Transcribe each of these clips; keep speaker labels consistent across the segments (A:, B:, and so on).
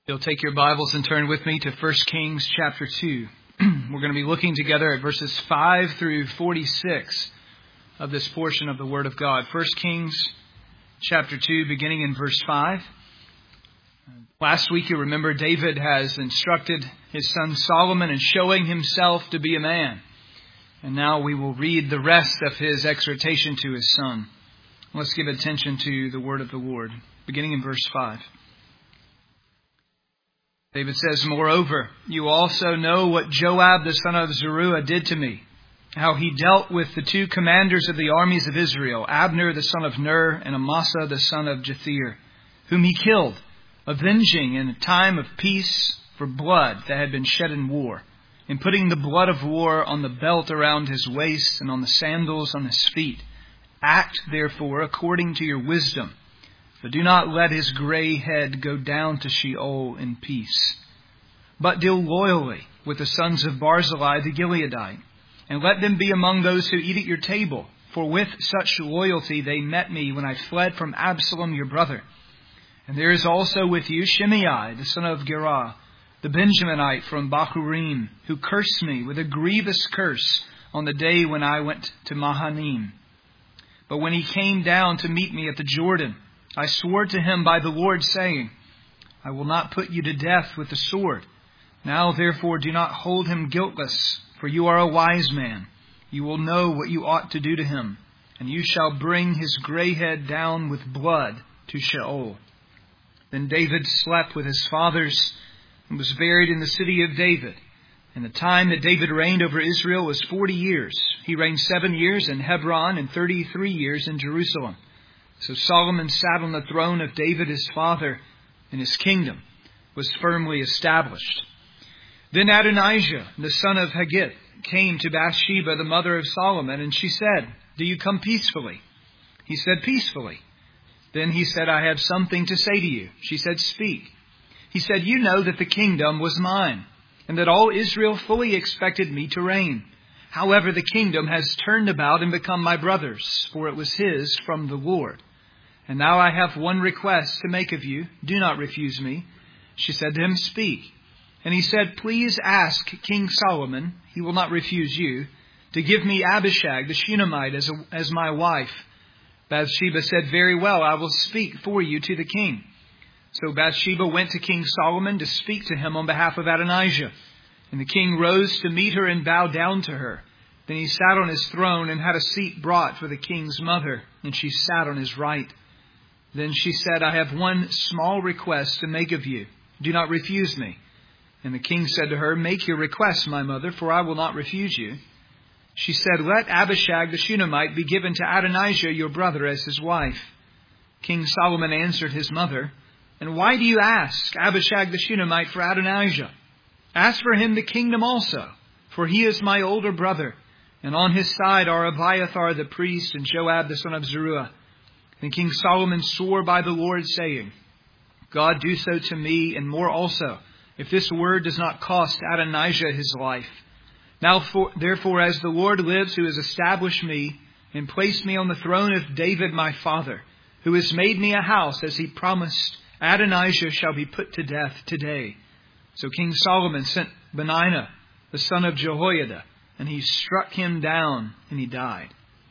A: You'll take your Bibles and turn with me to 1 Kings chapter 2. We're going to be looking together at verses 5 through 46 of this portion of the Word of God. 1 Kings chapter 2, beginning in verse 5. Last week, you remember, David has instructed his son Solomon in showing himself to be a man. And now we will read the rest of his exhortation to his son. Let's give attention to the word of the Lord, beginning in verse 5. David says, "Moreover, you also know what Joab the son of Zeruiah did to me, how he dealt with the two commanders of the armies of Israel, Abner the son of Ner and Amasa the son of Jether, whom he killed, avenging in a time of peace for blood that had been shed in war, and putting the blood of war on the belt around his waist and on the sandals on his feet. Act, therefore, according to your wisdom. But do not let his gray head go down to Sheol in peace. But deal loyally with the sons of Barzillai the Gileadite, and let them be among those who eat at your table. For with such loyalty they met me when I fled from Absalom your brother. And there is also with you Shimei the son of Gerah, the Benjaminite from Bahurim, who cursed me with a grievous curse on the day when I went to Mahanaim. But when he came down to meet me at the Jordan, I swore to him by the Lord, saying, I will not put you to death with the sword. Now, therefore, do not hold him guiltless, for you are a wise man. You will know what you ought to do to him, and you shall bring his gray head down with blood to Sheol." Then David slept with his fathers and was buried in the city of David. And the time that David reigned over Israel was 40 years. He reigned 7 years in Hebron and 33 years in Jerusalem. So Solomon sat on the throne of David his father, and his kingdom was firmly established. Then Adonijah, the son of Haggith, came to Bathsheba, the mother of Solomon, and she said, "Do you come peacefully?" He said, "Peacefully." Then he said, "I have something to say to you." She said, "Speak." He said, "You know that the kingdom was mine, and that all Israel fully expected me to reign. However, the kingdom has turned about and become my brother's, for it was his from the Lord. And now I have one request to make of you. Do not refuse me." She said to him, "Speak." And he said, "Please ask King Solomon, he will not refuse you, to give me Abishag the Shunammite as my wife." Bathsheba said, "Very well, I will speak for you to the king." So Bathsheba went to King Solomon to speak to him on behalf of Adonijah. And the king rose to meet her and bowed down to her. Then he sat on his throne and had a seat brought for the king's mother, and she sat on his right. Then she said, "I have one small request to make of you. Do not refuse me." And the king said to her, "Make your request, my mother, for I will not refuse you." She said, "Let Abishag the Shunammite be given to Adonijah your brother as his wife." King Solomon answered his mother, "And why do you ask Abishag the Shunammite for Adonijah? Ask for him the kingdom also, for he is my older brother, and on his side are Abiathar the priest and Joab the son of Zeruiah." Then King Solomon swore by the Lord, saying, "God do so to me, and more also, if this word does not cost Adonijah his life. Now, therefore, as the Lord lives, who has established me and placed me on the throne of David my father, who has made me a house as he promised, Adonijah shall be put to death today." So King Solomon sent Benaiah, the son of Jehoiada, and he struck him down, and he died.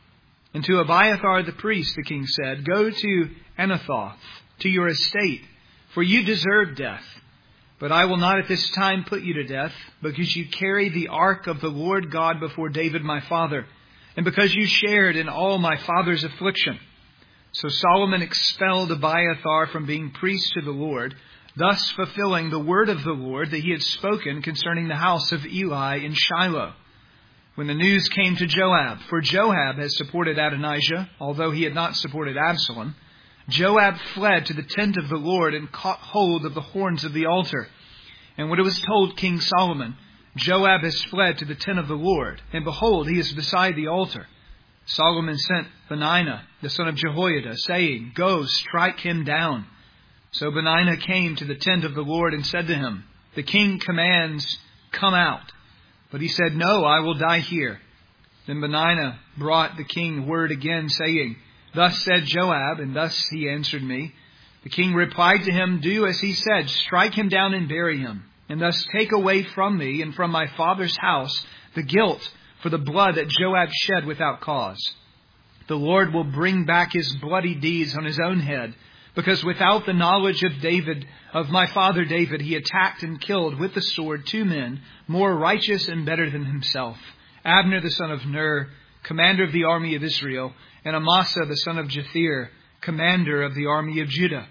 A: And to Abiathar the priest, the king said, "Go to Anathoth, to your estate, for you deserve death. But I will not at this time put you to death, because you carry the ark of the Lord God before David my father, and because you shared in all my father's affliction." So Solomon expelled Abiathar from being priest to the Lord, thus fulfilling the word of the Lord that he had spoken concerning the house of Eli in Shiloh. When the news came to Joab, for Joab had supported Adonijah, although he had not supported Absalom, Joab fled to the tent of the Lord and caught hold of the horns of the altar. And when it was told King Solomon, "Joab has fled to the tent of the Lord, and behold, he is beside the altar," Solomon sent Benaiah, the son of Jehoiada, saying, "Go, strike him down." So Benaiah came to the tent of the Lord and said to him, "The king commands, come out." But he said, "No, I will die here." Then Benaiah brought the king word again, saying, "Thus said Joab," and thus he answered me, The king replied to him, "Do as he said, strike him down and bury him, and thus take away from me and from my father's house the guilt for the blood that Joab shed without cause. The Lord will bring back his bloody deeds on his own head, because without the knowledge of David, of my father David, he attacked and killed with the sword 2 men more righteous and better than himself, Abner the son of Ner, commander of the army of Israel, and Amasa the son of Jether, commander of the army of Judah.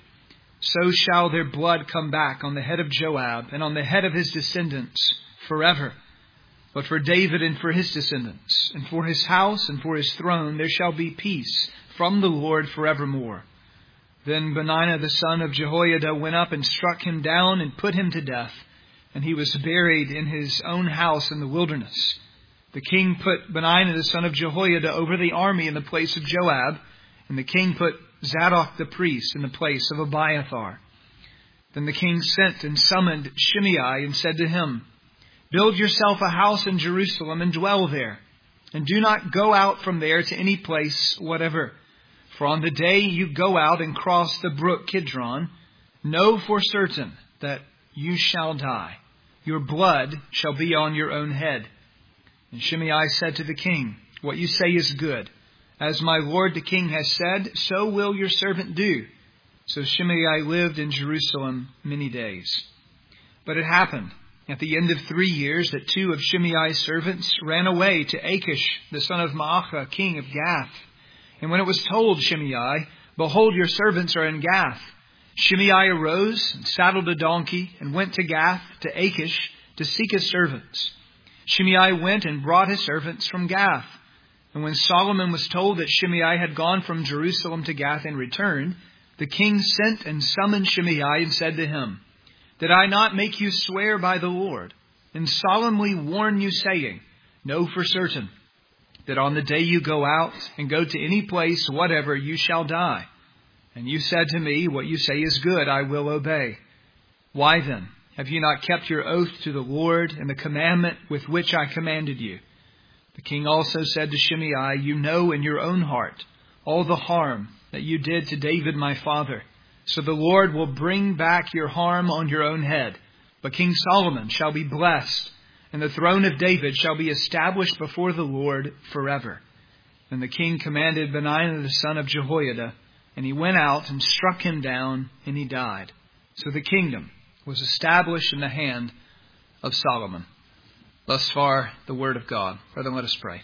A: So shall their blood come back on the head of Joab and on the head of his descendants forever. But for David and for his descendants, and for his house and for his throne, there shall be peace from the Lord forevermore." Then Benaiah the son of Jehoiada went up and struck him down and put him to death, and he was buried in his own house in the wilderness. The king put Benaiah the son of Jehoiada over the army in the place of Joab, and the king put Zadok the priest in the place of Abiathar. Then the king sent and summoned Shimei and said to him, "Build yourself a house in Jerusalem and dwell there, and do not go out from there to any place whatever. For on the day you go out and cross the brook Kidron, know for certain that you shall die. Your blood shall be on your own head." And Shimei said to the king, "What you say is good. As my lord the king has said, so will your servant do." So Shimei lived in Jerusalem many days. But it happened at the end of 3 years that 2 of Shimei's servants ran away to Achish, the son of Maacah, king of Gath. And when it was told Shimei, "Behold, your servants are in Gath," Shimei arose and saddled a donkey and went to Gath, to Achish, to seek his servants. Shimei went and brought his servants from Gath. And when Solomon was told that Shimei had gone from Jerusalem to Gath and returned, the king sent and summoned Shimei and said to him, "Did I not make you swear by the Lord, and solemnly warn you, saying, know for certain that on the day you go out and go to any place whatever, you shall die? And you said to me, what you say is good, I will obey. Why then have you not kept your oath to the Lord and the commandment with which I commanded you?" The king also said to Shimei, "You know in your own heart all the harm that you did to David my father. So the Lord will bring back your harm on your own head. But King Solomon shall be blessed, and the throne of David shall be established before the Lord forever." And the king commanded Benaiah the son of Jehoiada, and he went out and struck him down, and he died. So the kingdom was established in the hand of Solomon. Thus far, the word of God. Brethren, let us pray.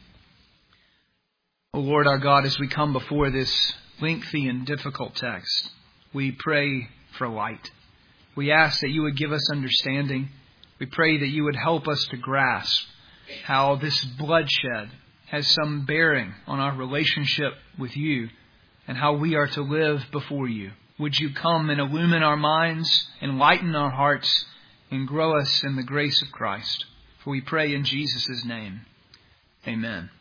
A: O Lord our God, as we come before this lengthy and difficult text, we pray for light. We ask that you would give us understanding. We pray that you would help us to grasp how this bloodshed has some bearing on our relationship with you and how we are to live before you. Would you come and illumine our minds, enlighten our hearts, and grow us in the grace of Christ? For we pray in Jesus' name. Amen.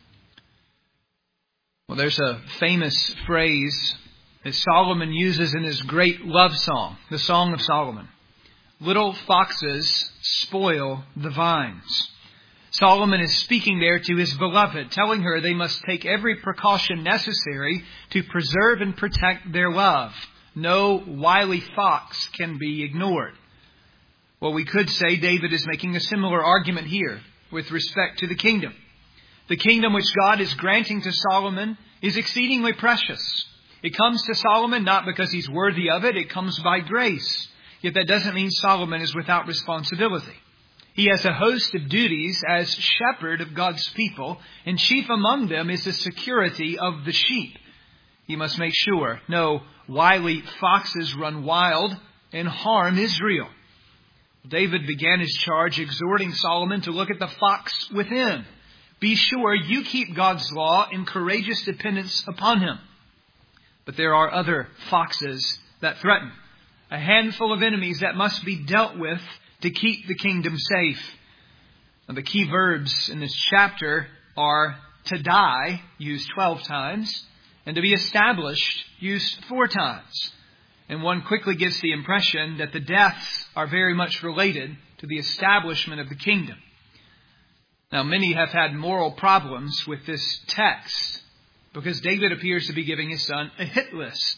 A: Well, there's a famous phrase that Solomon uses in his great love song, the Song of Solomon. "Little foxes spoil the vines." Solomon is speaking there to his beloved, telling her they must take every precaution necessary to preserve and protect their love. No wily fox can be ignored. Well, we could say David is making a similar argument here with respect to the kingdom. The kingdom which God is granting to Solomon is exceedingly precious. It comes to Solomon not because he's worthy of it. It comes by grace. Yet that doesn't mean Solomon is without responsibility. He has a host of duties as shepherd of God's people, and chief among them is the security of the sheep. He must make sure no wily foxes run wild and harm Israel. David began his charge exhorting Solomon to look at the fox within. Be sure you keep God's law in courageous dependence upon him. But there are other foxes that threaten, a handful of enemies that must be dealt with to keep the kingdom safe. Now, the key verbs in this chapter are to die, used 12 times, and to be established, used 4 times. And one quickly gets the impression that the deaths are very much related to the establishment of the kingdom. Now, many have had moral problems with this text because David appears to be giving his son a hit list.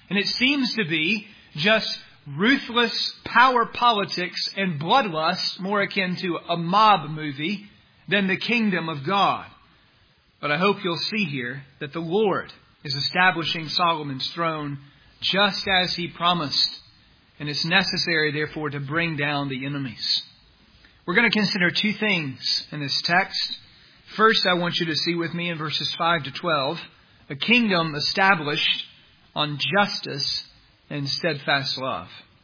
A: And it seems to be just ruthless power politics and bloodlust, more akin to a mob movie, than the kingdom of God. But I hope you'll see here that the Lord is establishing Solomon's throne just as He promised. And it's necessary, therefore, to bring down the enemies. We're going to consider two things in this text. First, I want you to see with me in verses 5 to 12, a kingdom established on justice and steadfast love.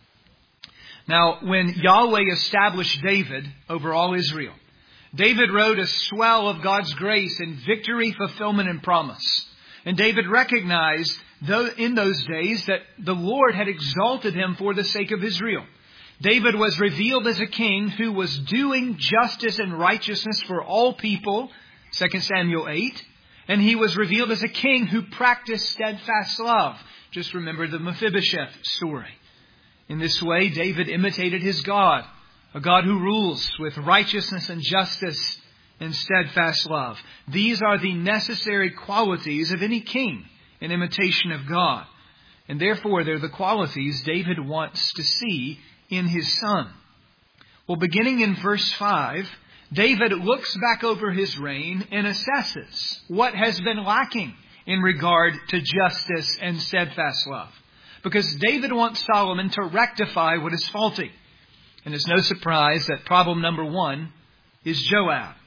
A: Now, when Yahweh established David over all Israel, David rode a swell of God's grace and victory, fulfillment, and promise. And David recognized in those days that the Lord had exalted him for the sake of Israel. David was revealed as a king who was doing justice and righteousness for all people, 2 Samuel 8. And he was revealed as a king who practiced steadfast love. Just remember the Mephibosheth story. In this way, David imitated his God, a God who rules with righteousness and justice and steadfast love. These are the necessary qualities of any king in imitation of God. And therefore, they're the qualities David wants to see in his son. Well, beginning in verse 5, David looks back over his reign and assesses what has been lacking in regard to justice and steadfast love. Because David wants Solomon to rectify what is faulty. And it's no surprise that problem number one is Joab.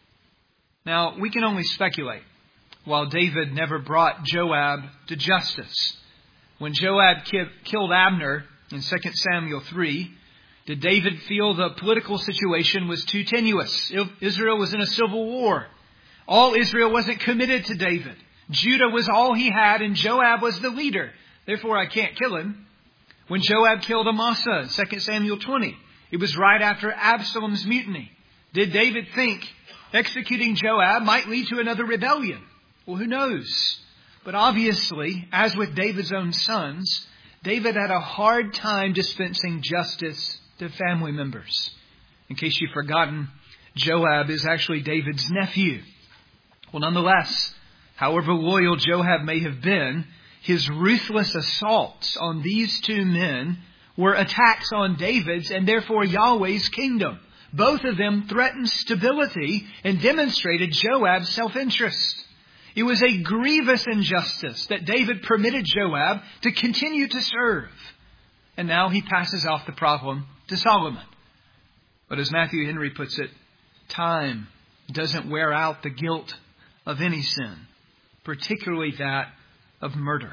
A: Now, we can only speculate. While David never brought Joab to justice. When Joab killed Abner in 2 Samuel 3, did David feel the political situation was too tenuous? Israel was in a civil war. All Israel wasn't committed to David. Judah was all he had and Joab was the leader. Therefore, I can't kill him. When Joab killed Amasa in 2 Samuel 20, it was right after Absalom's mutiny. Did David think executing Joab might lead to another rebellion? Well, who knows? But obviously, as with David's own sons, David had a hard time dispensing justice to family members. In case you've forgotten, Joab is actually David's nephew. Well, nonetheless, however loyal Joab may have been, his ruthless assaults on these two men were attacks on David's and therefore Yahweh's kingdom. Both of them threatened stability and demonstrated Joab's self-interest. It was a grievous injustice that David permitted Joab to continue to serve. And now he passes off the problem to Solomon. But as Matthew Henry puts it, time doesn't wear out the guilt of any sin, particularly that of murder.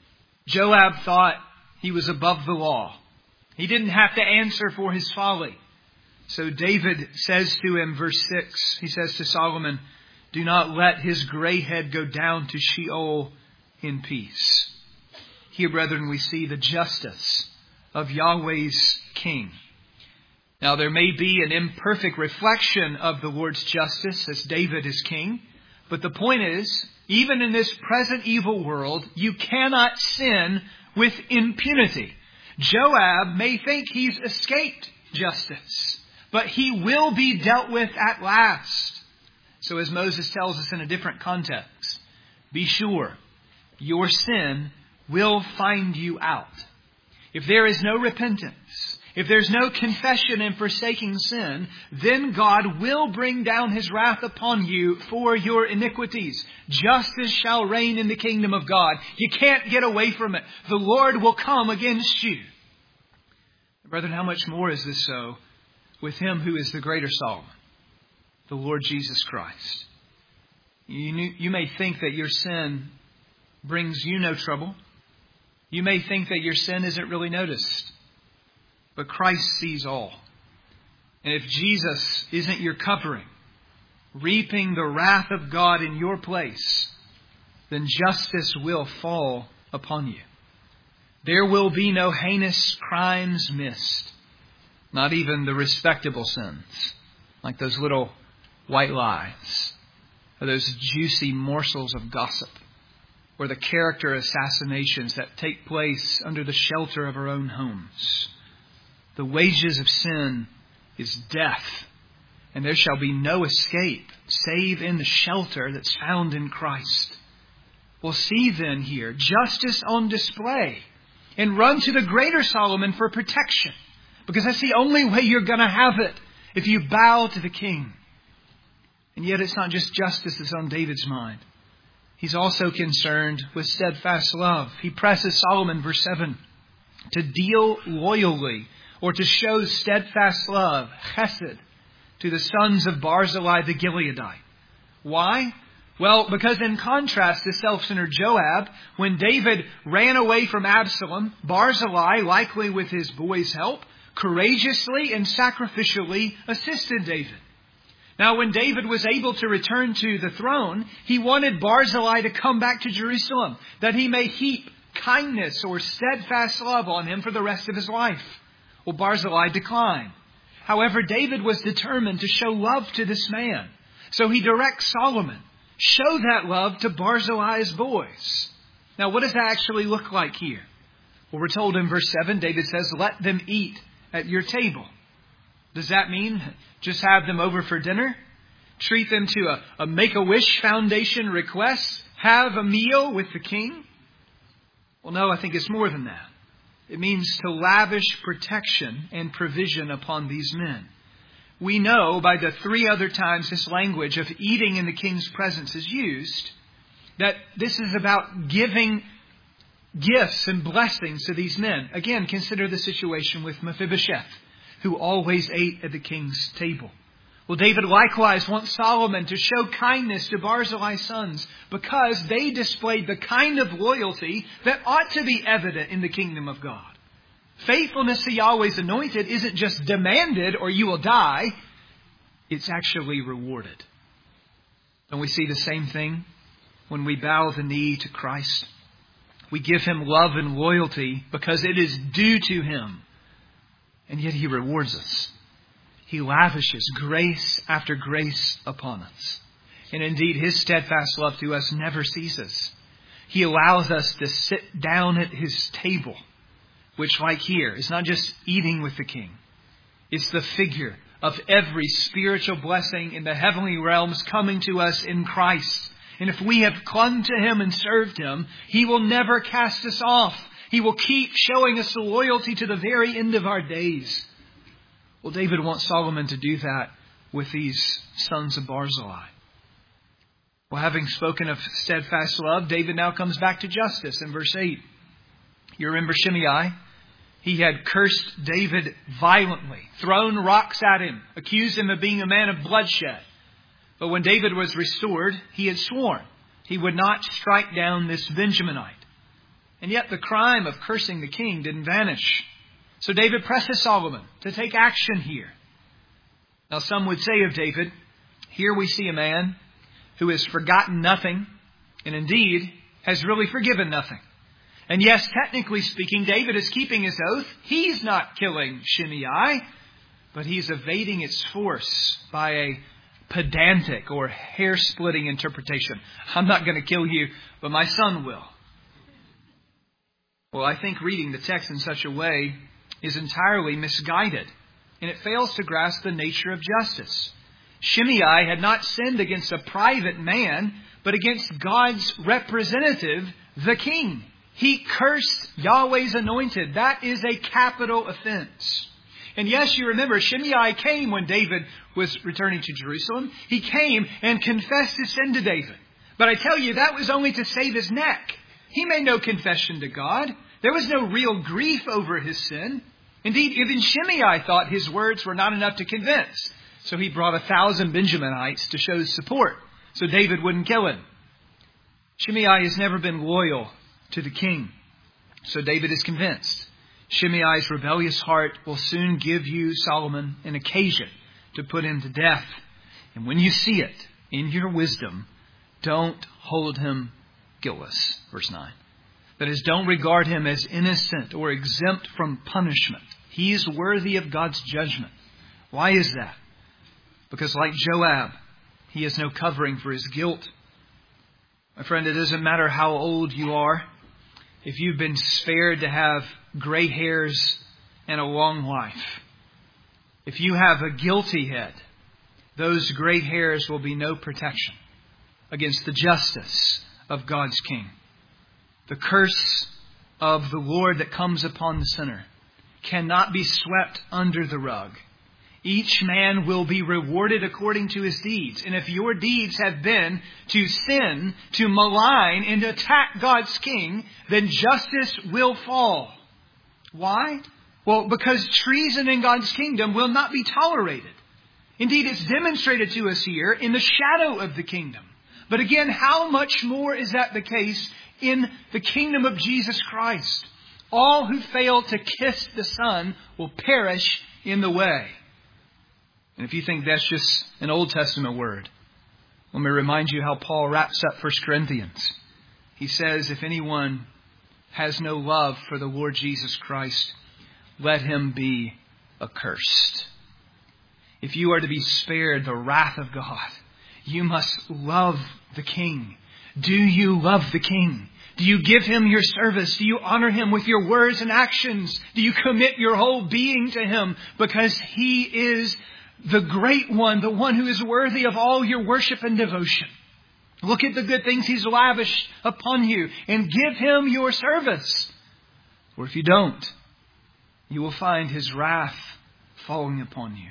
A: Joab thought he was above the law. He didn't have to answer for his folly. So David says to him, verse 6, he says to Solomon, "Do not let his gray head go down to Sheol in peace." Here, brethren, we see the justice of Yahweh's king. Now, there may be an imperfect reflection of the Lord's justice as David is king. But the point is, even in this present evil world, you cannot sin with impunity. Joab may think he's escaped justice, but he will be dealt with at last. So as Moses tells us in a different context, be sure your sin will find you out. If there is no repentance, if there's no confession and forsaking sin, then God will bring down His wrath upon you for your iniquities. Justice shall reign in the kingdom of God. You can't get away from it. The Lord will come against you. Brethren, how much more is this so with Him who is the greater Solomon, the Lord Jesus Christ? You may think that your sin brings you no trouble. You may think that your sin isn't really noticed. But Christ sees all. And if Jesus isn't your covering, reaping the wrath of God in your place, then justice will fall upon you. There will be no heinous crimes missed. Not even the respectable sins, like those little white lies, or those juicy morsels of gossip, or the character assassinations that take place under the shelter of our own homes. The wages of sin is death, and there shall be no escape save in the shelter that's found in Christ. Well, see then here, justice on display. And run to the greater Solomon for protection. Because that's the only way you're going to have it, if you bow to the king. And yet it's not just justice that's on David's mind. He's also concerned with steadfast love. He presses Solomon, verse 7, to deal loyally or to show steadfast love, chesed, to the sons of Barzillai the Gileadite. Why? Well, because in contrast to self-centered Joab, when David ran away from Absalom, Barzillai, likely with his boy's help, courageously and sacrificially assisted David. Now, when David was able to return to the throne, he wanted Barzillai to come back to Jerusalem, that he may heap kindness or steadfast love on him for the rest of his life. Well, Barzillai declined. However, David was determined to show love to this man. So he directs Solomon, show that love to Barzillai's boys. Now, what does that actually look like here? Well, we're told in verse 7, David says, let them eat at your table. Does that mean just have them over for dinner? Treat them to a Make-A-Wish Foundation request? Have a meal with the king? Well, no, I think it's more than that. It means to lavish protection and provision upon these men. We know by the 3 other times this language of eating in the king's presence is used, that this is about giving gifts and blessings to these men. Again, consider the situation with Mephibosheth, who always ate at the king's table. Well, David likewise wants Solomon to show kindness to Barzillai's sons because they displayed the kind of loyalty that ought to be evident in the kingdom of God. Faithfulness to Yahweh's anointed isn't just demanded or you will die. It's actually rewarded. Don't we see the same thing when we bow the knee to Christ? We give Him love and loyalty because it is due to Him. And yet He rewards us. He lavishes grace after grace upon us. And indeed, His steadfast love to us never ceases. He allows us to sit down at His table, which, like here, is not just eating with the king. It's the figure of every spiritual blessing in the heavenly realms coming to us in Christ. And if we have clung to Him and served Him, He will never cast us off. He will keep showing us the loyalty to the very end of our days. Well, David wants Solomon to do that with these sons of Barzillai. Well, having spoken of steadfast love, David now comes back to justice in verse 8. You remember Shimei? He had cursed David violently, thrown rocks at him, accused him of being a man of bloodshed. But when David was restored, he had sworn he would not strike down this Benjaminite. And yet the crime of cursing the king didn't vanish. So David presses Solomon to take action here. Now some would say of David, here we see a man who has forgotten nothing and indeed has really forgiven nothing. And yes, technically speaking, David is keeping his oath. He's not killing Shimei, but he's evading its force by a pedantic or hair-splitting interpretation. I'm not going to kill you, but my son will. Well, I think reading the text in such a way is entirely misguided, and it fails to grasp the nature of justice. Shimei had not sinned against a private man, but against God's representative, the king. He cursed Yahweh's anointed. That is a capital offense. And yes, you remember, Shimei came when David was returning to Jerusalem. He came and confessed his sin to David. But I tell you, that was only to save his neck. He made no confession to God. There was no real grief over his sin. Indeed, even Shimei thought his words were not enough to convince. So he brought 1,000 Benjaminites to show his support so David wouldn't kill him. Shimei has never been loyal to the king. So David is convinced Shimei's rebellious heart will soon give you, Solomon, an occasion to put him to death. And when you see it, in your wisdom, don't hold him guiltless. Verse 9. That is, don't regard him as innocent or exempt from punishment. He is worthy of God's judgment. Why is that? Because like Joab, he has no covering for his guilt. My friend, it doesn't matter how old you are. If you've been spared to have gray hairs and a long life, if you have a guilty head, those gray hairs will be no protection against the justice of God's king. The curse of the Lord that comes upon the sinner cannot be swept under the rug. Each man will be rewarded according to his deeds. And if your deeds have been to sin, to malign, and to attack God's king, then justice will fall. Why? Well, because treason in God's kingdom will not be tolerated. Indeed, it's demonstrated to us here in the shadow of the kingdom. But again, how much more is that the case in the kingdom of Jesus Christ? All who fail to kiss the Son will perish in the way. And if you think that's just an Old Testament word, let me remind you how Paul wraps up 1 Corinthians. He says, if anyone has no love for the Lord Jesus Christ, let him be accursed. If you are to be spared the wrath of God, you must love the King. Do you love the King? Do you give Him your service? Do you honor Him with your words and actions? Do you commit your whole being to Him? Because He is the great one, the one who is worthy of all your worship and devotion. Look at the good things He's lavished upon you and give Him your service. Or if you don't, you will find His wrath falling upon you.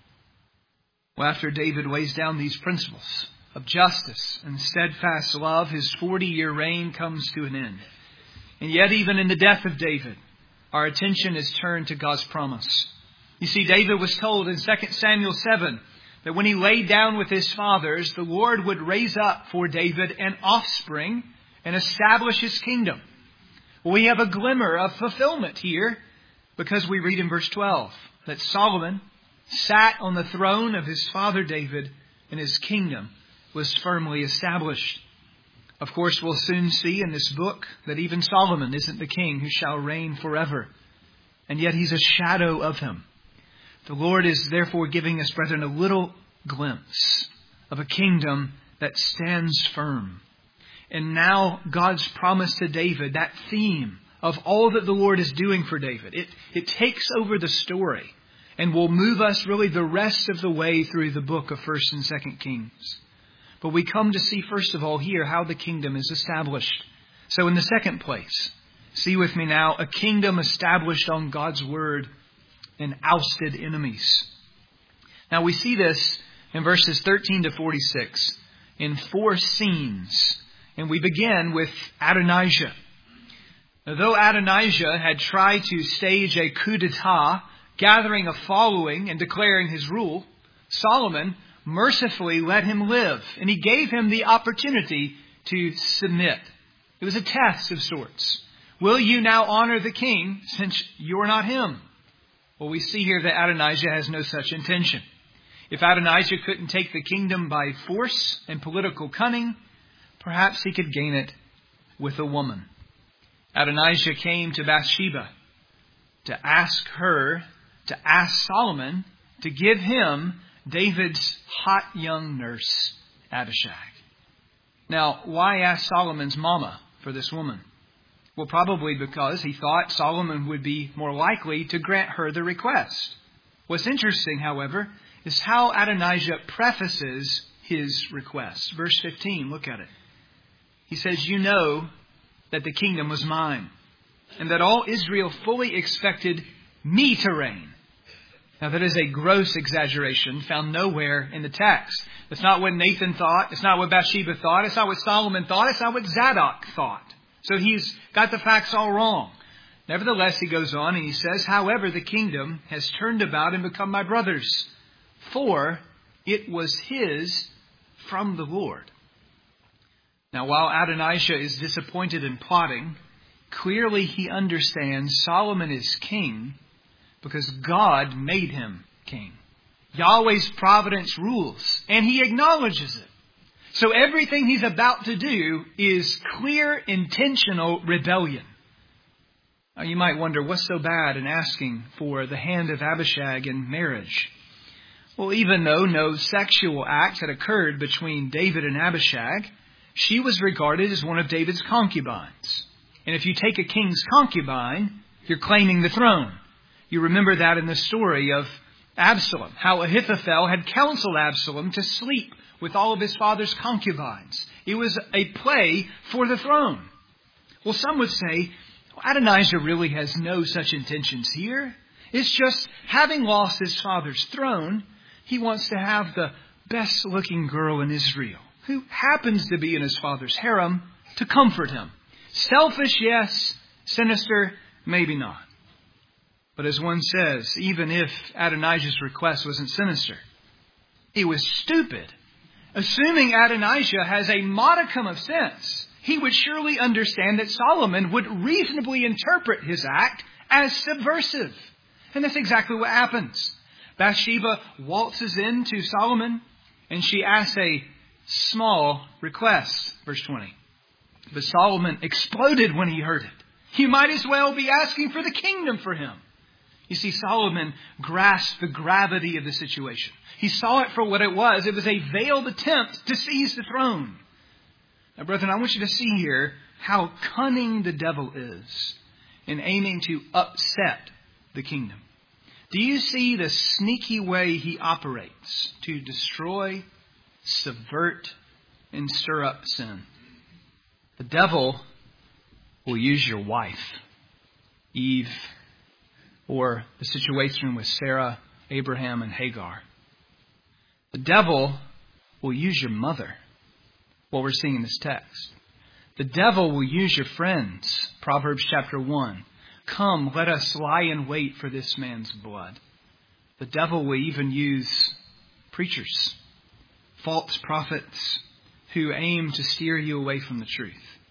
A: Well, after David lays down these principles of justice and steadfast love, his 40-year reign comes to an end. And yet, even in the death of David, our attention is turned to God's promise. You see, David was told in 2 Samuel 7 that when he laid down with his fathers, the Lord would raise up for David an offspring and establish His kingdom. Well, we have a glimmer of fulfillment here because we read in verse 12 that Solomon sat on the throne of his father David and his kingdom was firmly established. Of course, we'll soon see in this book that even Solomon isn't the king who shall reign forever. And yet he's a shadow of him. The Lord is therefore giving us, brethren, a little glimpse of a kingdom that stands firm. And now God's promise to David, that theme of all that the Lord is doing for David, it takes over the story and will move us really the rest of the way through the book of 1 and 2 Kings. But we come to see, first of all, here how the kingdom is established. So in the second place, see with me now a kingdom established on God's word and ousted enemies. Now we see this in verses 13 to 46 in 4 scenes. And we begin with Adonijah. Now, though Adonijah had tried to stage a coup d'etat, gathering a following and declaring his rule, Solomon mercifully let him live, and he gave him the opportunity to submit. It was a test of sorts. Will you now honor the king since you're not him? Well, we see here that Adonijah has no such intention. If Adonijah couldn't take the kingdom by force and political cunning, perhaps he could gain it with a woman. Adonijah came to Bathsheba to ask Solomon to give him David's hot young nurse, Abishag. Now, why ask Solomon's mama for this woman? Well, probably because he thought Solomon would be more likely to grant her the request. What's interesting, however, is how Adonijah prefaces his request. Verse 15, look at it. He says, you know that the kingdom was mine, and that all Israel fully expected me to reign. Now that is a gross exaggeration found nowhere in the text. It's not what Nathan thought. It's not what Bathsheba thought. It's not what Solomon thought. It's not what Zadok thought. So he's got the facts all wrong. Nevertheless, he goes on and he says, however, the kingdom has turned about and become my brother's, for it was his from the Lord. Now, while Adonijah is disappointed in plotting, clearly he understands Solomon is king because God made him king. Yahweh's providence rules, and he acknowledges it. So everything he's about to do is clear, intentional rebellion. Now you might wonder, what's so bad in asking for the hand of Abishag in marriage? Well, even though no sexual act had occurred between David and Abishag, she was regarded as one of David's concubines. And if you take a king's concubine, you're claiming the throne. You remember that in the story of Absalom, how Ahithophel had counseled Absalom to sleep with all of his father's concubines. It was a play for the throne. Well, some would say, Adonijah really has no such intentions here. It's just, having lost his father's throne, he wants to have the best looking girl in Israel, who happens to be in his father's harem, to comfort him. Selfish, yes. Sinister, maybe not. But as one says, even if Adonijah's request wasn't sinister, it was stupid. Assuming Adonijah has a modicum of sense, he would surely understand that Solomon would reasonably interpret his act as subversive. And that's exactly what happens. Bathsheba waltzes into Solomon and she asks a small request. Verse 20. But Solomon exploded when he heard it. You might as well be asking for the kingdom for him. You see, Solomon grasped the gravity of the situation. He saw it for what it was. It was a veiled attempt to seize the throne. Now, brethren, I want you to see here how cunning the devil is in aiming to upset the kingdom. Do you see the sneaky way he operates to destroy, subvert, and stir up sin? The devil will use your wife, Eve, or the situation with Sarah, Abraham, and Hagar. The devil will use your mother, what we're seeing in this text. The devil will use your friends. Proverbs chapter 1. Come, let us lie in wait for this man's blood. The devil will even use preachers, false prophets who aim to steer you away from the truth.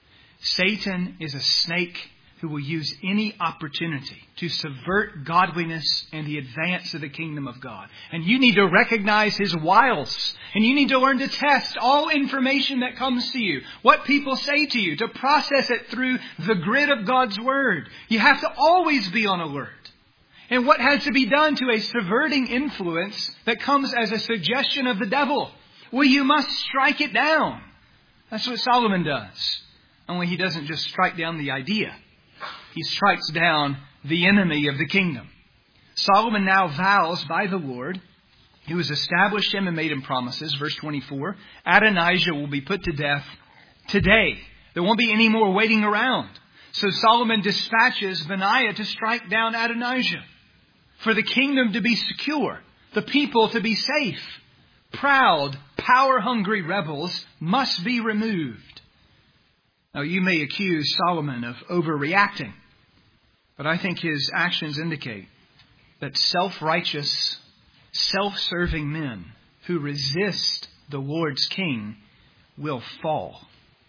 A: Satan is a snake who will use any opportunity to subvert godliness and the advance of the kingdom of God. And you need to recognize his wiles. And you need to learn to test all information that comes to you, what people say to you, to process it through the grid of God's Word. You have to always be on alert. And what has to be done to a subverting influence that comes as a suggestion of the devil? Well, you must strike it down. That's what Solomon does. Only he doesn't just strike down the idea. He strikes down the enemy of the kingdom. Solomon now vows by the Lord, who has established him and made him promises. Verse 24, Adonijah will be put to death today. There won't be any more waiting around. So Solomon dispatches Benaiah to strike down Adonijah. For the kingdom to be secure, the people to be safe, proud, power-hungry rebels must be removed. Now, you may accuse Solomon of overreacting, but I think his actions indicate that self-righteous, self-serving men who resist the Lord's king will fall.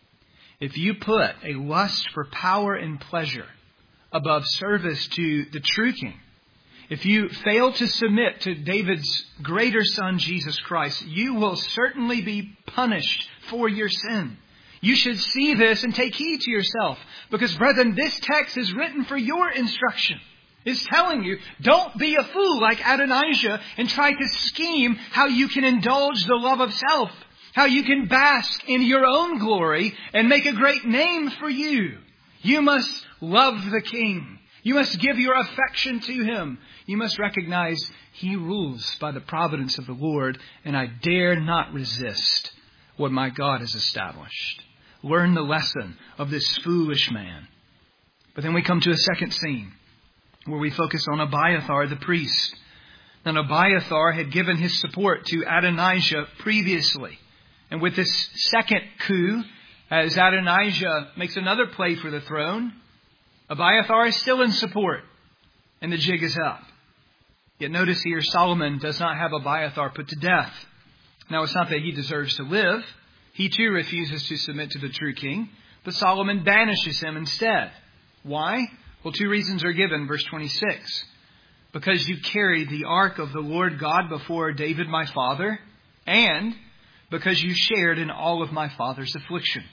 A: If you put a lust for power and pleasure above service to the true king, if you fail to submit to David's greater son, Jesus Christ, you will certainly be punished for your sin. You should see this and take heed to yourself. Because, brethren, this text is written for your instruction. It's telling you, don't be a fool like Adonijah and try to scheme how you can indulge the love of self. How you can bask in your own glory and make a great name for you. You must love the King. You must give your affection to Him. You must recognize He rules by the providence of the Lord, and I dare not resist what my God has established. Learn the lesson of this foolish man. But then we come to a second scene where we focus on Abiathar the priest. Now Abiathar had given his support to Adonijah previously. And with this second coup, as Adonijah makes another play for the throne, Abiathar is still in support. And the jig is up. Yet notice here, Solomon does not have Abiathar put to death. Now it's not that he deserves to live. He too refuses to submit to the true king. But Solomon banishes him instead. Why? Well, two reasons are given. Verse 26. Because you carried the ark of the Lord God before David my father, and because you shared in all of my father's afflictions.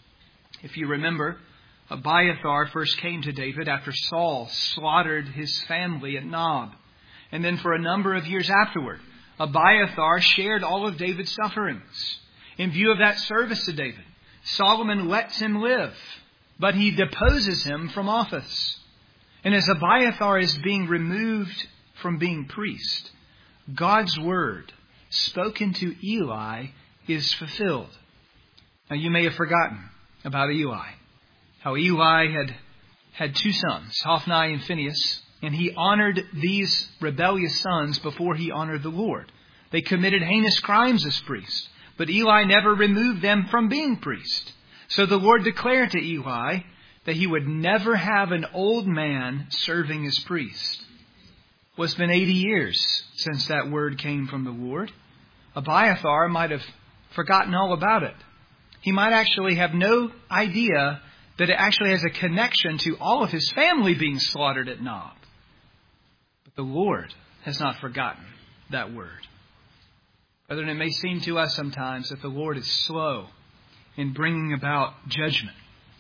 A: If you remember, Abiathar first came to David after Saul slaughtered his family at Nob. And then for a number of years afterward, Abiathar shared all of David's sufferings. In view of that service to David, Solomon lets him live, but he deposes him from office. And as Abiathar is being removed from being priest, God's word spoken to Eli is fulfilled. Now you may have forgotten about Eli. How Eli had two sons, Hophni and Phinehas, and he honored these rebellious sons before he honored the Lord. They committed heinous crimes as priests, but Eli never removed them from being priests. So the Lord declared to Eli that he would never have an old man serving as priest. Well, it's been 80 years since that word came from the Lord. Abiathar might have forgotten all about it. He might actually have no idea that it actually has a connection to all of his family being slaughtered at Nob. But the Lord has not forgotten that word. Brethren, it may seem to us sometimes that the Lord is slow in bringing about judgment,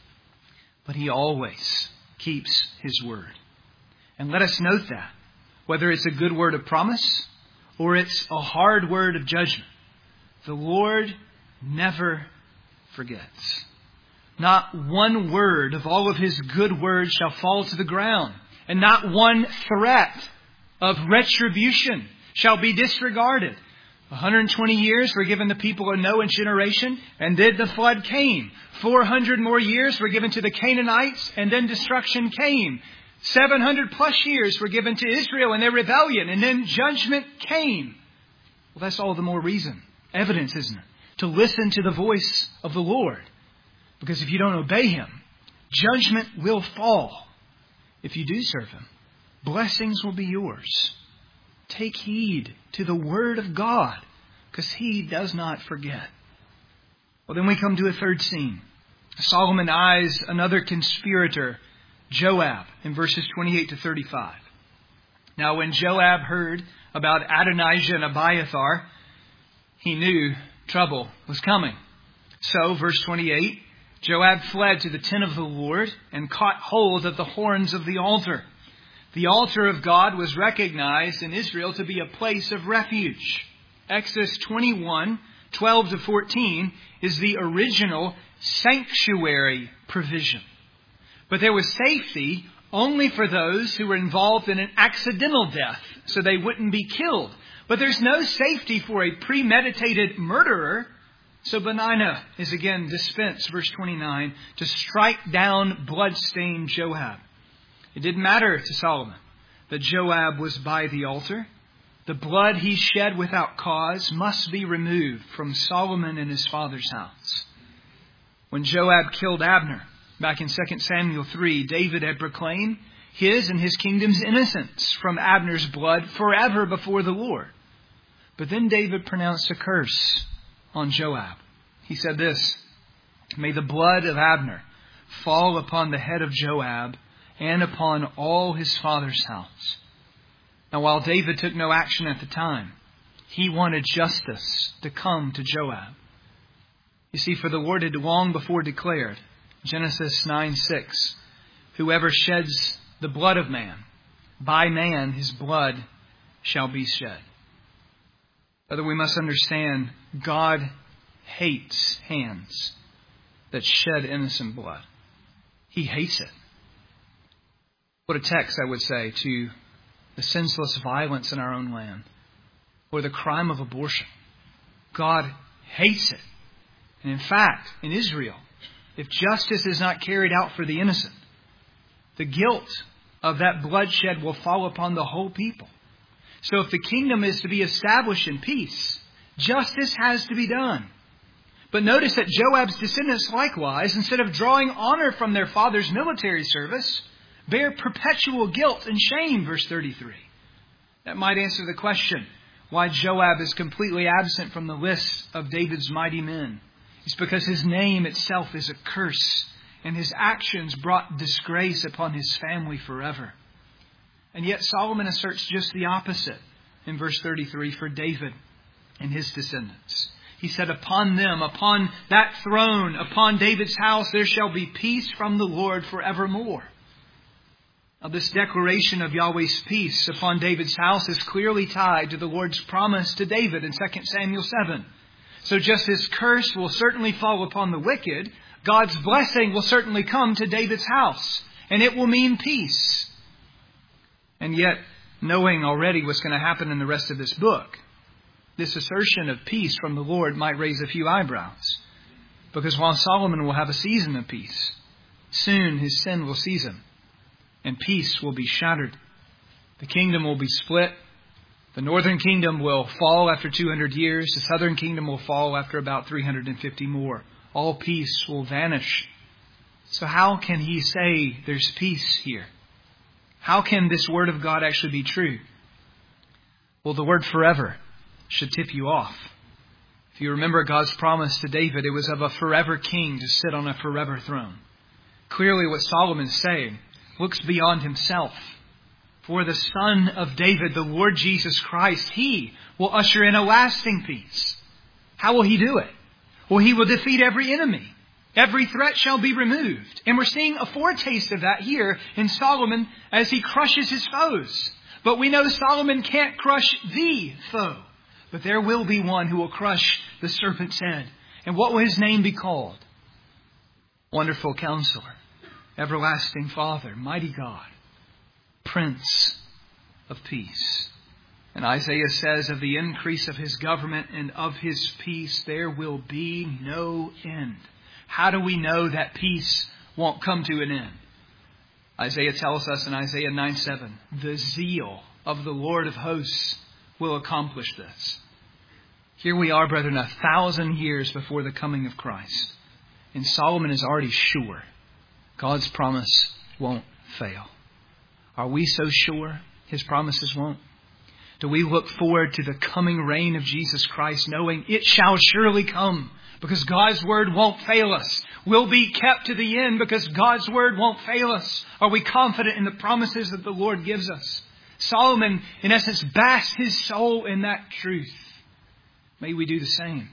A: but He always keeps His word. And let us note that, whether it's a good word of promise or it's a hard word of judgment, the Lord never forgets. Not one word of all of His good words shall fall to the ground, and not one threat of retribution shall be disregarded. 120 years were given the people of Noah's generation, and then the flood came. 400 more years were given to the Canaanites, and then destruction came. 700 plus years were given to Israel in their rebellion, and then judgment came. Well, that's all the more reason, evidence, isn't it, to listen to the voice of the Lord. Because if you don't obey Him, judgment will fall. If you do serve Him, blessings will be yours. Take heed to the Word of God, because He does not forget. Well, then we come to a third scene. Solomon eyes another conspirator, Joab, in verses 28 to 35. Now, when Joab heard about Adonijah and Abiathar, he knew trouble was coming. So, verse 28, Joab fled to the tent of the Lord and caught hold of the horns of the altar. The altar of God was recognized in Israel to be a place of refuge. Exodus 21, 12 to 14 is the original sanctuary provision. But there was safety only for those who were involved in an accidental death, so they wouldn't be killed. But there's no safety for a premeditated murderer. So Benaiah is again dispensed, verse 29, to strike down blood-stained Joab. It didn't matter to Solomon that Joab was by the altar. The blood he shed without cause must be removed from Solomon and his father's house. When Joab killed Abner, back in 2 Samuel 3, David had proclaimed his and his kingdom's innocence from Abner's blood forever before the Lord. But then David pronounced a curse on Joab. He said this, "May the blood of Abner fall upon the head of Joab and upon all his father's house." Now, while David took no action at the time, he wanted justice to come to Joab. You see, for the Lord had long before declared, Genesis 9:6, "Whoever sheds the blood of man, by man his blood shall be shed." Brother, we must understand God hates hands that shed innocent blood. He hates it. What a text, I would say, to the senseless violence in our own land, or the crime of abortion. God hates it. And in fact, in Israel, if justice is not carried out for the innocent, the guilt of that bloodshed will fall upon the whole people. So if the kingdom is to be established in peace, justice has to be done. But notice that Joab's descendants likewise, instead of drawing honor from their father's military service, bear perpetual guilt and shame, verse 33. That might answer the question why Joab is completely absent from the list of David's mighty men. It's because his name itself is a curse, and his actions brought disgrace upon his family forever. And yet Solomon asserts just the opposite in verse 33 for David and his descendants. He said, "Upon them, upon that throne, upon David's house, there shall be peace from the Lord forevermore." Now, this declaration of Yahweh's peace upon David's house is clearly tied to the Lord's promise to David in 2 Samuel 7. So just as curse will certainly fall upon the wicked, God's blessing will certainly come to David's house, and it will mean peace. And yet, knowing already what's going to happen in the rest of this book, this assertion of peace from the Lord might raise a few eyebrows. Because while Solomon will have a season of peace, soon his sin will seize him, and peace will be shattered. The kingdom will be split. The northern kingdom will fall after 200 years. The southern kingdom will fall after about 350 more. All peace will vanish. So how can he say there's peace here? How can this word of God actually be true? Well, the word forever should tip you off. If you remember God's promise to David, it was of a forever king to sit on a forever throne. Clearly what Solomon's saying looks beyond himself. For the Son of David, the Lord Jesus Christ, He will usher in a lasting peace. How will He do it? Well, He will defeat every enemy. Every threat shall be removed. And we're seeing a foretaste of that here in Solomon as he crushes his foes. But we know Solomon can't crush the foe. But there will be one who will crush the serpent's head. And what will his name be called? Wonderful Counselor, Everlasting Father, Mighty God, Prince of Peace. And Isaiah says of the increase of His government and of His peace, there will be no end. How do we know that peace won't come to an end? Isaiah tells us in Isaiah 9:7, the zeal of the Lord of hosts will accomplish this. Here we are, brethren, 1,000 years before the coming of Christ. And Solomon is already sure God's promise won't fail. Are we so sure His promises won't? Do we look forward to the coming reign of Jesus Christ, knowing it shall surely come because God's word won't fail us? We'll be kept to the end because God's word won't fail us. Are we confident in the promises that the Lord gives us? Solomon, in essence, basks his soul in that truth. May we do the same.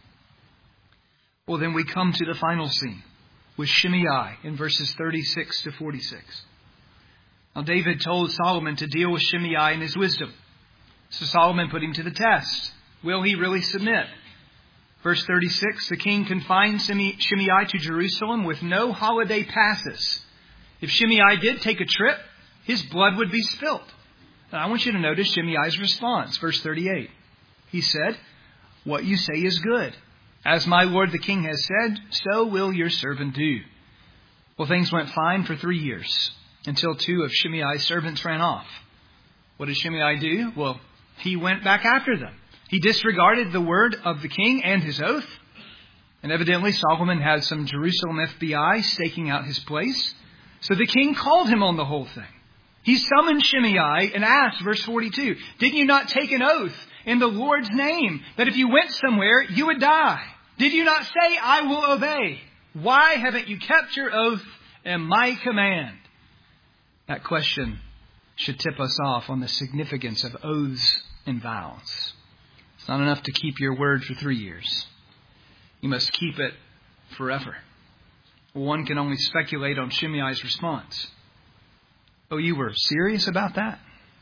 A: Well, then we come to the final scene with Shimei in verses 36 to 46. Now, David told Solomon to deal with Shimei in his wisdom. So Solomon put him to the test. Will he really submit? Verse 36, the king confined Shimei to Jerusalem with no holiday passes. If Shimei did take a trip, his blood would be spilt. Now, I want you to notice Shimei's response. Verse 38. He said, what you say is good. As my lord the king has said, so will your servant do. Well, things went fine for 3 years until 2 of Shimei's servants ran off. What did Shimei do? Well, he went back after them. He disregarded the word of the king and his oath. And evidently Solomon had some Jerusalem FBI staking out his place. So the king called him on the whole thing. He summoned Shimei and asked, verse 42, did you not take an oath in the Lord's name that if you went somewhere, you would die? Did you not say, I will obey? Why haven't you kept your oath and my command? That question should tip us off on the significance of oaths and vows. It's not enough to keep your word for 3 years. You must keep it forever. One can only speculate on Shimei's response. Oh, you were serious about that?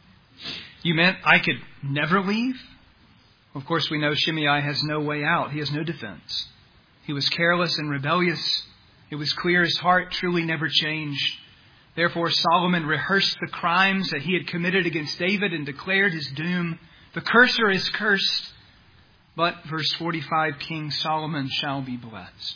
A: You meant I could never leave? Of course, we know Shimei has no way out. He has no defense. He was careless and rebellious. It was clear his heart truly never changed. Therefore, Solomon rehearsed the crimes that he had committed against David and declared his doom. The cursor is cursed, but, verse 45, King Solomon shall be blessed.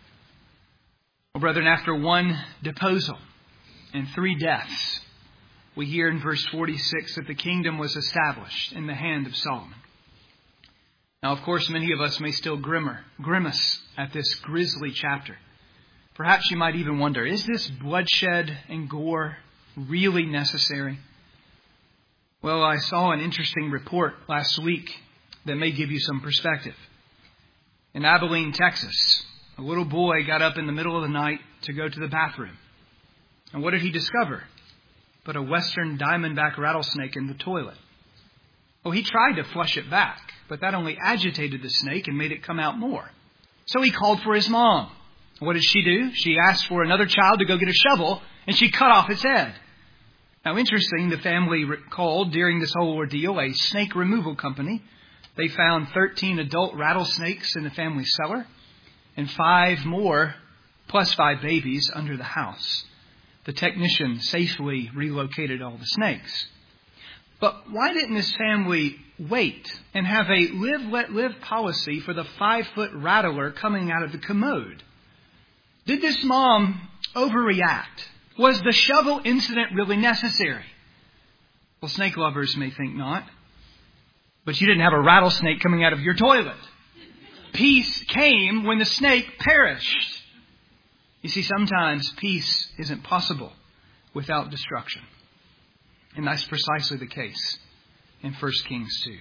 A: Well, brethren, after one deposal and 3 deaths, we hear in verse 46 that the kingdom was established in the hand of Solomon. Now, of course, many of us may still grimace at this grisly chapter. Perhaps you might even wonder, is this bloodshed and gore really necessary? Well, I saw an interesting report last week that may give you some perspective. In Abilene, Texas, a little boy got up in the middle of the night to go to the bathroom. And what did he discover? But a western diamondback rattlesnake in the toilet. Well, he tried to flush it back, but that only agitated the snake and made it come out more. So he called for his mom. What did she do? She asked for another child to go get a shovel, and she cut off its head. Now, interesting, the family called during this whole ordeal a snake removal company. They found 13 adult rattlesnakes in the family cellar and 5 more, plus 5 babies, under the house. The technician safely relocated all the snakes. But why didn't this family wait and have a live, let live policy for the 5-foot rattler coming out of the commode? Did this mom overreact? Was the shovel incident really necessary? Well, snake lovers may think not. But you didn't have a rattlesnake coming out of your toilet. Peace came when the snake perished. You see, sometimes peace isn't possible without destruction. And that's precisely the case in 1 Kings 2.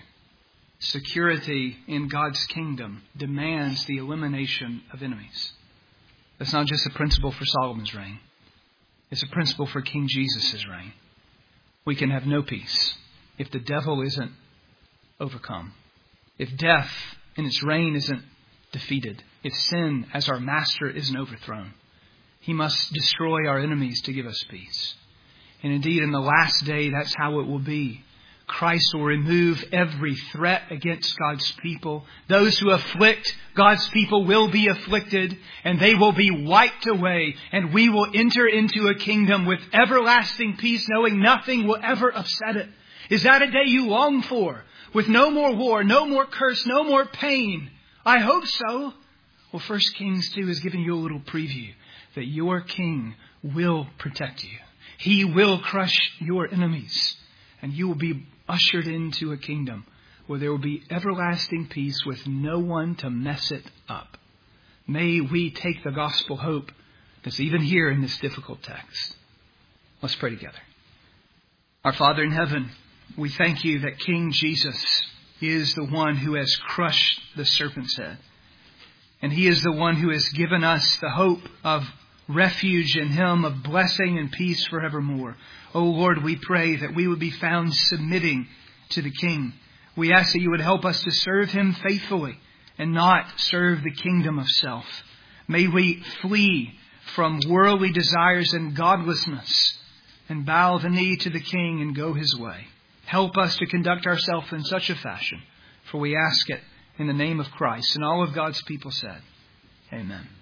A: Security in God's kingdom demands the elimination of enemies. That's not just a principle for Solomon's reign. It's a principle for King Jesus' reign. We can have no peace if the devil isn't overcome. If death in its reign isn't defeated. If sin as our master isn't overthrown. He must destroy our enemies to give us peace. And indeed, in the last day, that's how it will be. Christ will remove every threat against God's people. Those who afflict God's people will be afflicted, and they will be wiped away, and we will enter into a kingdom with everlasting peace, knowing nothing will ever upset it. Is that a day you long for? With no more war, no more curse, no more pain? I hope so. Well, 1 Kings 2 is giving you a little preview that your King will protect you. He will crush your enemies, and you will be ushered into a kingdom where there will be everlasting peace with no one to mess it up. May we take the gospel hope that's even here in this difficult text. Let's pray together. Our Father in heaven, we thank you that King Jesus is the one who has crushed the serpent's head. And He is the one who has given us the hope of refuge in Him, of blessing and peace forevermore. Oh Lord, we pray that we would be found submitting to the King. We ask that you would help us to serve Him faithfully and not serve the kingdom of self. May we flee from worldly desires and godlessness and bow the knee to the King and go His way. Help us to conduct ourselves in such a fashion, for we ask it in the name of Christ. And all of God's people said, Amen.